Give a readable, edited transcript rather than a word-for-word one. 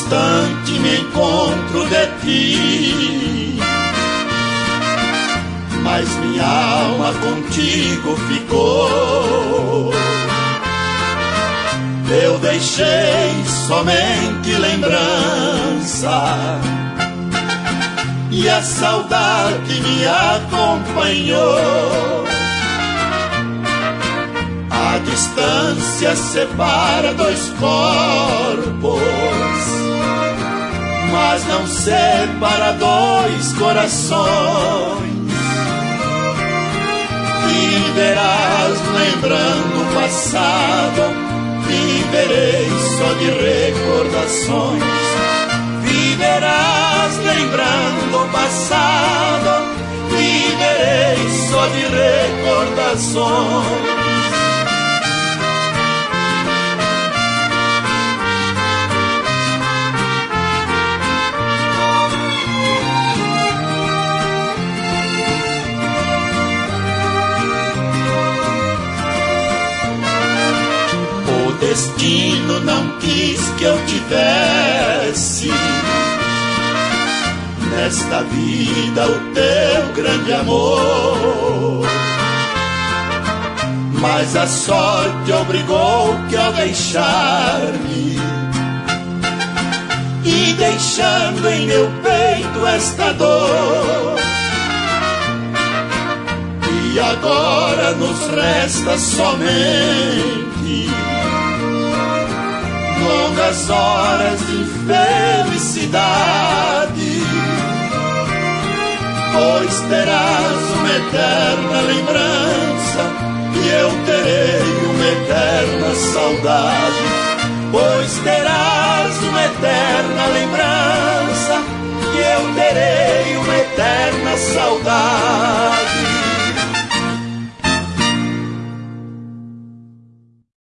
instante me encontro de ti, mas minha alma contigo ficou. Eu deixei somente lembrança e a saudade me acompanhou. A distância separa dois corpos, mas não separa dois corações. Viverás lembrando o passado, viverei só de recordações. Viverás lembrando o passado, viverei só de recordações. O destino não quis que eu tivesse nesta vida o teu grande amor, mas a sorte obrigou que ao deixar-me e deixando em meu peito esta dor, e agora nos resta somente longas horas de infelicidade, pois terás uma eterna lembrança e eu terei uma eterna saudade. Pois terás uma eterna lembrança e eu terei uma eterna saudade.